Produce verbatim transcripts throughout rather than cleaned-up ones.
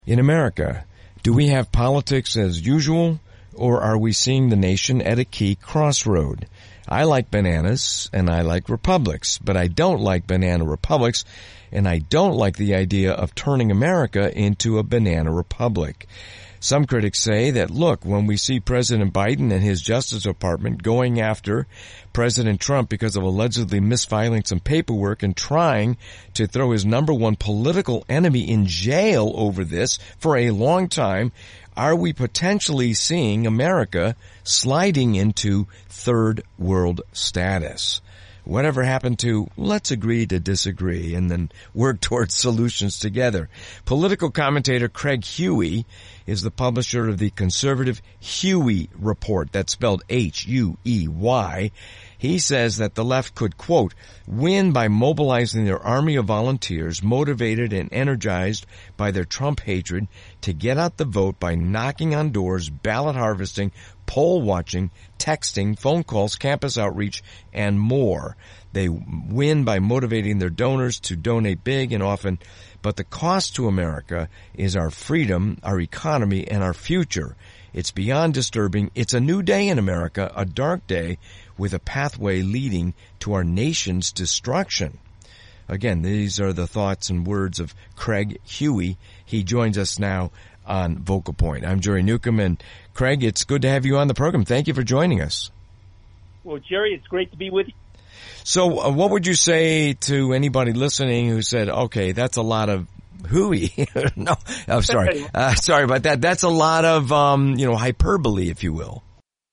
In America, do we have politics as usual, or are we seeing the nation at a key crossroad? I like bananas, and I like republics, but I don't like banana republics, and I don't like the idea of turning America into a banana republic. Some critics say that, look, when we see President Biden and his Justice Department going after President Trump because of allegedly misfiling some paperwork and trying to throw his number one political enemy in jail over this for a long time, are we potentially seeing America sliding into third world status? Whatever happened to let's agree to disagree and then work towards solutions together? Political commentator Craig Huey is the publisher of the conservative Huey Report. That's spelled H U E Y. He says that the left could, quote, win by mobilizing their army of volunteers motivated and energized by their Trump hatred to get out the vote by knocking on doors, ballot harvesting, poll watching, texting, phone calls, campus outreach, and more. They win by motivating their donors to donate big and often, but the cost to America is our freedom, our economy, and our future. It's beyond disturbing. It's a new day in America, a dark day with a pathway leading to our nation's destruction. Again, these are the thoughts and words of Craig Huey. He joins us now on Vocal Point. I'm Jerry Newcomb, and Craig, it's good to have you on the program. Thank you for joining us. Well, Jerry, it's great to be with you. So uh, what would you say to anybody listening who said, okay, that's a lot of hooey? no, I'm sorry. Uh, sorry about that. That's a lot of, um, you know, hyperbole, if you will.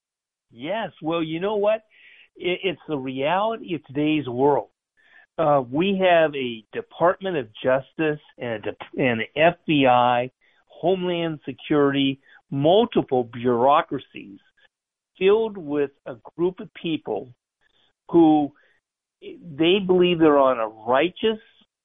Yes. Well, you know what? It, it's the reality of today's world. Uh, we have a Department of Justice and, a, and an F B I, Homeland Security, multiple bureaucracies filled with a group of people who they believe they're on a righteous,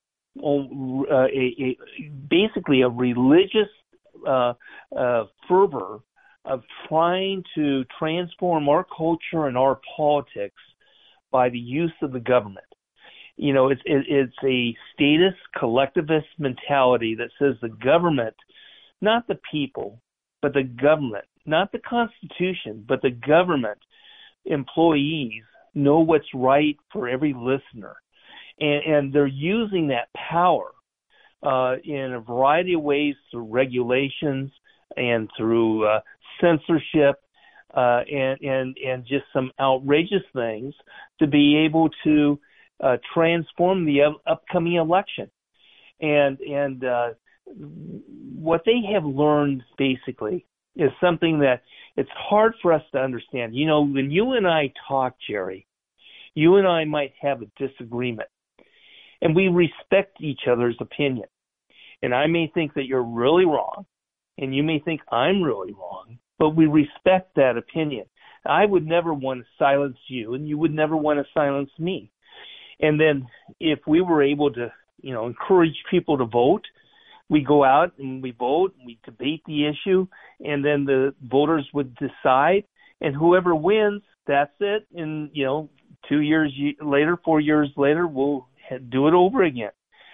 uh, a, a, basically a religious uh, uh, fervor of trying to transform our culture and our politics by the use of the government. You know, it's it, it's a statist collectivist mentality that says the government, not the people, but the government, not the Constitution, but the government employees know what's right for every listener. And, and they're using that power uh, in a variety of ways through regulations and through uh, censorship uh, and, and, and just some outrageous things to be able to uh, transform the up- upcoming election. And, and uh, what they have learned basically is something that it's hard for us to understand. You know, when you and I talk, Jerry, you and I might have a disagreement, and we respect each other's opinion. And I may think that you're really wrong, and you may think I'm really wrong, but we respect that opinion. I would never want to silence you, and you would never want to silence me. And then if we were able to, you know, encourage people to vote, we go out and we vote, and we debate the issue, and then the voters would decide, and whoever wins, that's it. And, you know, two years later, four years later, we'll do it over again.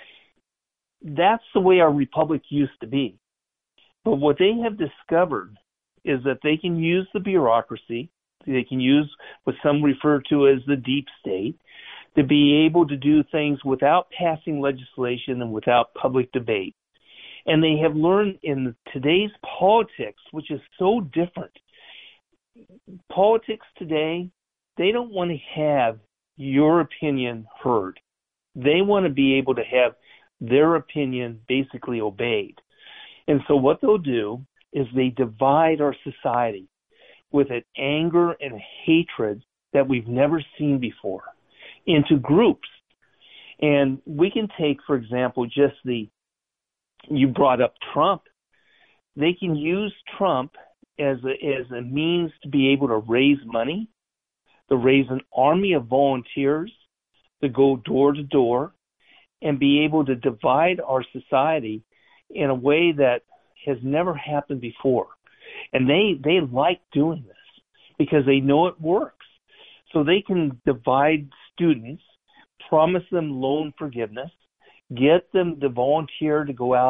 That's the way our republic used to be. But what they have discovered is that they can use the bureaucracy, they can use what some refer to as the deep state, to be able to do things without passing legislation and without public debate. And they have learned in today's politics, which is so different. Politics today, they don't want to have your opinion heard. They want to be able to have their opinion basically obeyed. And so what they'll do is they divide our society with an anger and hatred that we've never seen before into groups. And we can take, for example, just the You brought up Trump. They can use Trump as a, as a means to be able to raise money, to raise an army of volunteers, to go door to door, and be able to divide our society in a way that has never happened before. And they, they like doing this because they know it works. So they can divide students, promise them loan forgiveness, get them to volunteer to go out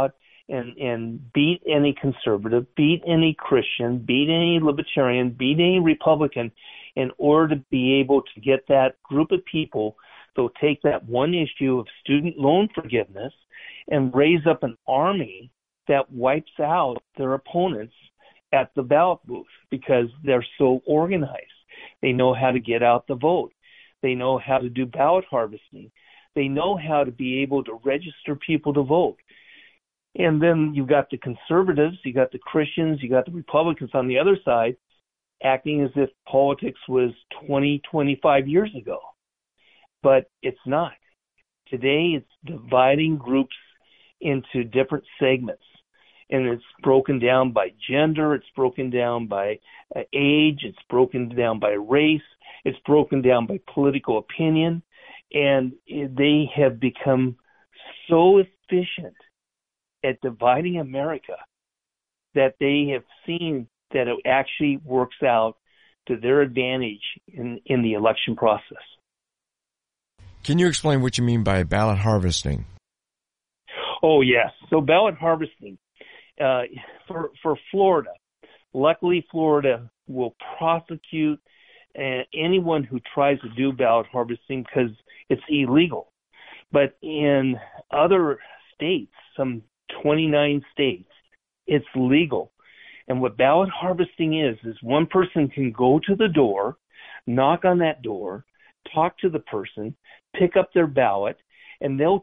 and, and beat any conservative, beat any Christian, beat any libertarian, beat any Republican in order to be able to get that group of people to take that one issue of student loan forgiveness and raise up an army that wipes out their opponents at the ballot booth because they're so organized. They know how to get out the vote. They know how to do ballot harvesting. They know how to be able to register people to vote. And then you've got the conservatives, you got the Christians, you got the Republicans on the other side acting as if politics was twenty, twenty-five years ago. But it's not. Today it's dividing groups into different segments. And it's broken down by gender, it's broken down by uh, age, it's broken down by race, it's broken down by political opinion, and they have become so efficient at dividing America that they have seen that it actually works out to their advantage in, in the election process. Can you explain what you mean by ballot harvesting? Oh, yes. So ballot harvesting. Uh, for for Florida, luckily Florida will prosecute uh, anyone who tries to do ballot harvesting because it's illegal. But in other states, some twenty-nine states, it's legal. And what ballot harvesting is, is one person can go to the door, knock on that door, talk to the person, pick up their ballot, and they'll,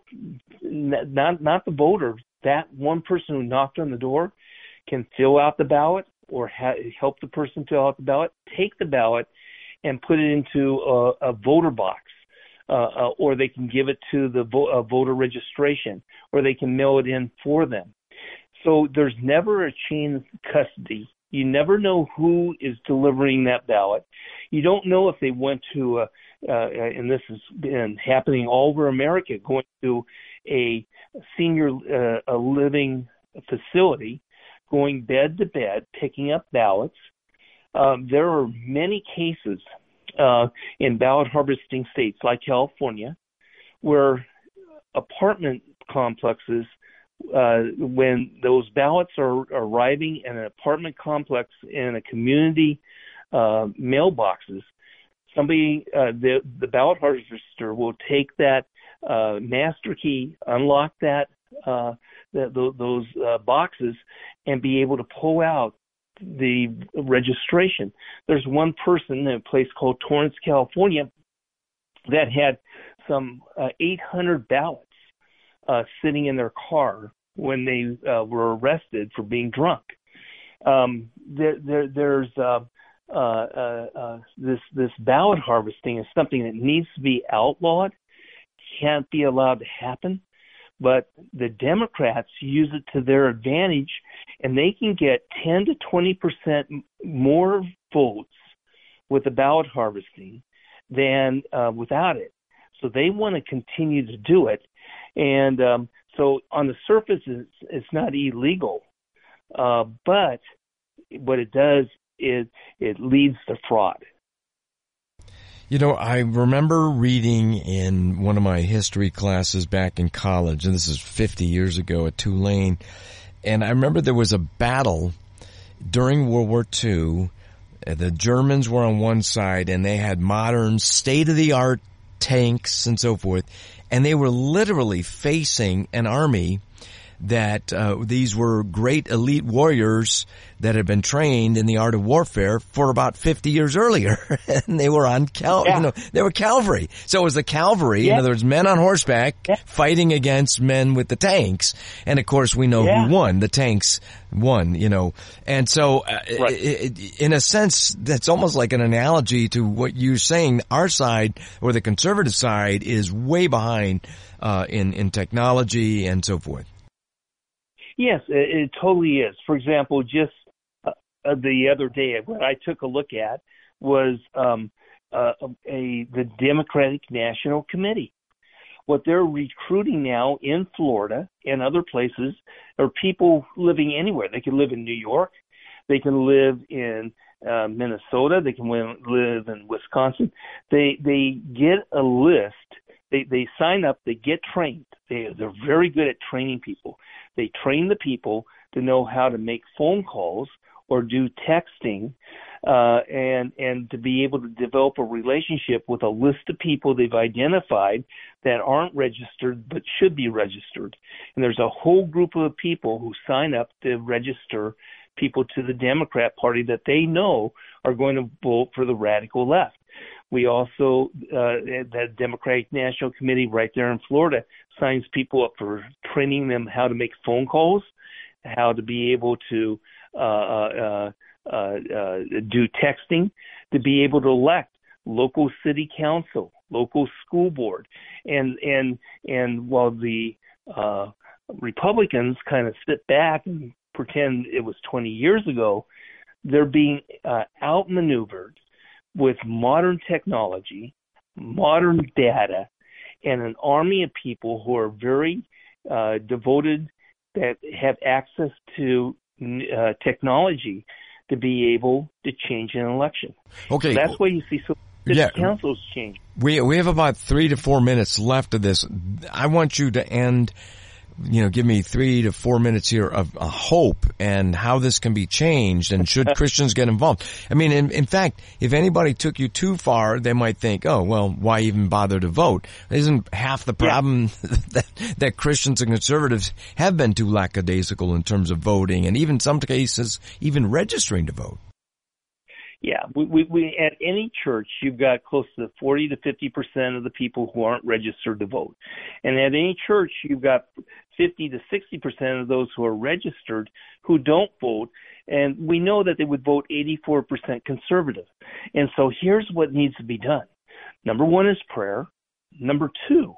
not not the voter, that one person who knocked on the door can fill out the ballot or ha- help the person fill out the ballot, take the ballot and put it into a, a voter box, uh, uh, or they can give it to the vo- uh, voter registration, or they can mail it in for them. So there's never a chain of custody. You never know who is delivering that ballot. You don't know if they went to, a, uh, and this has been happening all over America, going to a senior uh, a living facility, going bed to bed, picking up ballots. Um, there are many cases uh, in ballot harvesting states like California where apartment complexes, uh, when those ballots are arriving in an apartment complex in a community uh, mailboxes, somebody, uh, the, the ballot harvester will take that uh, master key, unlock that, uh, the, the, those uh, boxes, and be able to pull out the registration. There's one person in a place called Torrance, California, that had some uh, eight hundred ballots uh, sitting in their car when they uh, were arrested for being drunk. Um, there, there, there's uh, uh, uh, uh, this this ballot harvesting is something that needs to be outlawed, can't be allowed to happen. But the Democrats use it to their advantage, and they can get ten to twenty percent more votes with the ballot harvesting than uh, without it. So they want to continue to do it. And um, so on the surface, it's, it's not illegal. Uh, but what it does is it leads to fraud. You know, I remember reading in one of my history classes back in college, and this is fifty years ago at Tulane, and I remember there was a battle during World War Two. The Germans were on one side, and they had modern, state-of-the-art tanks and so forth, and they were literally facing an army that uh, these were great elite warriors that had been trained in the art of warfare for about fifty years earlier. And they were on cal- yeah. you know, they were cavalry. So it was the cavalry, yeah. in other words, men on horseback yeah. fighting against men with the tanks. And of course we know yeah. who won. The tanks won, you know. And so uh, right. it, it, in a sense, that's almost like an analogy to what you're saying. Our side, or the conservative side, is way behind uh in, in technology and so forth. Yes, it, it totally is. For example, just uh, the other day, what I took a look at was um, uh, a the Democratic National Committee. What they're recruiting now in Florida and other places are people living anywhere. They can live in New York, they can live in uh, Minnesota, they can live in Wisconsin. They they get a list They they sign up, they get trained. They they're very good at training people. They train the people to know how to make phone calls or do texting, uh, and and to be able to develop a relationship with a list of people they've identified that aren't registered but should be registered. And there's a whole group of people who sign up to register people to the Democrat Party that they know are going to vote for the radical left. We also, uh, the Democratic National Committee right there in Florida signs people up for training them how to make phone calls, how to be able to uh, uh, uh, uh, do texting, to be able to elect local city council, local school board. And, and, and while the uh, Republicans kind of sit back and pretend it was twenty years ago, they're being uh, outmaneuvered with modern technology, modern data, and an army of people who are very uh, devoted, that have access to uh, technology to be able to change an election. Okay, so that's why you see so many yeah. councils change. We we have about three to four minutes left of this. I want you to end. You know, give me three to four minutes here of uh, hope and how this can be changed, and should Christians get involved? I mean, in, in fact, if anybody took you too far, they might think, oh, well, why even bother to vote? Isn't half the problem yeah. that, that Christians and conservatives have been too lackadaisical in terms of voting, and even some cases, even registering to vote? Yeah, we, we, we at any church, you've got close to forty to fifty percent of the people who aren't registered to vote. And at any church, you've got fifty to sixty percent of those who are registered who don't vote. And we know that they would vote eighty-four percent conservative. And so here's what needs to be done. Number one is prayer. Number two,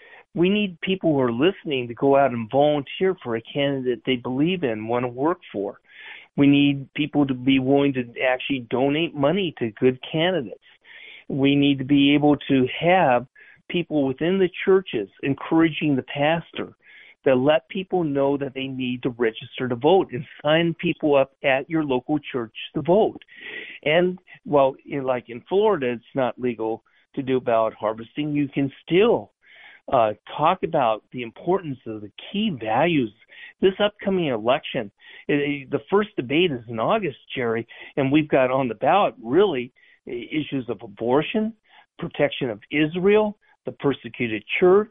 we need people who are listening to go out and volunteer for a candidate they believe in, want to work for. We need people to be willing to actually donate money to good candidates. We need to be able to have people within the churches encouraging the pastor that let people know that they need to register to vote, and sign people up at your local church to vote. And while, in, like in Florida, it's not legal to do ballot harvesting, you can still uh, talk about the importance of the key values. This upcoming election, it, the first debate is in August, Jerry, and we've got on the ballot really issues of abortion, protection of Israel, the persecuted church,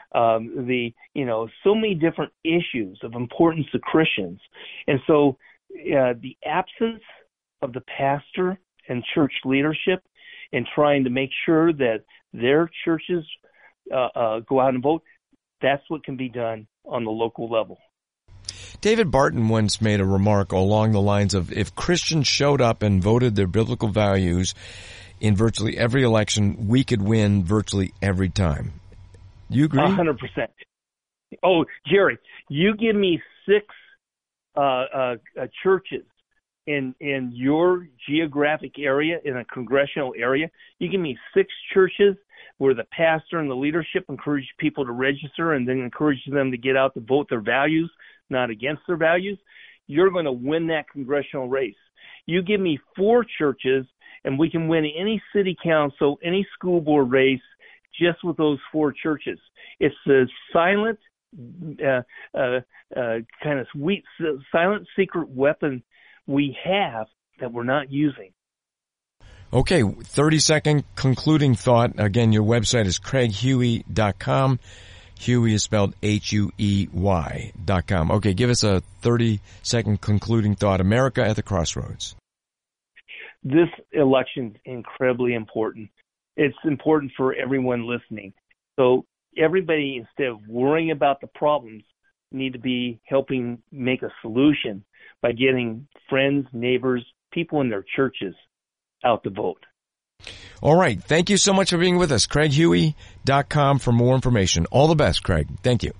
um, the, you know, so many different issues of importance to Christians. And so uh, the absence of the pastor and church leadership in trying to make sure that their churches uh, uh, go out and vote, that's what can be done on the local level. David Barton once made a remark along the lines of, if Christians showed up and voted their biblical values in virtually every election, we could win virtually every time. You agree? A hundred percent. Oh, Jerry, you give me six uh, uh, uh, churches in in your geographic area, in a congressional area. You give me six churches where the pastor and the leadership encourage people to register and then encourage them to get out to vote their values, not against their values. You're going to win that congressional race. You give me four churches and we can win any city council, any school board race just with those four churches. It's the silent, uh, uh, uh, kind of sweet, silent secret weapon we have that we're not using. Okay, thirty second concluding thought. Again, your website is craig huey dot com. Huey is spelled H U E Y dot com. Okay, give us a thirty second concluding thought. America at the crossroads. This election is incredibly important. It's important for everyone listening. So everybody, instead of worrying about the problems, need to be helping make a solution by getting friends, neighbors, people in their churches out to vote. All right. Thank you so much for being with us. craig huey dot com for more information. All the best, Craig. Thank you.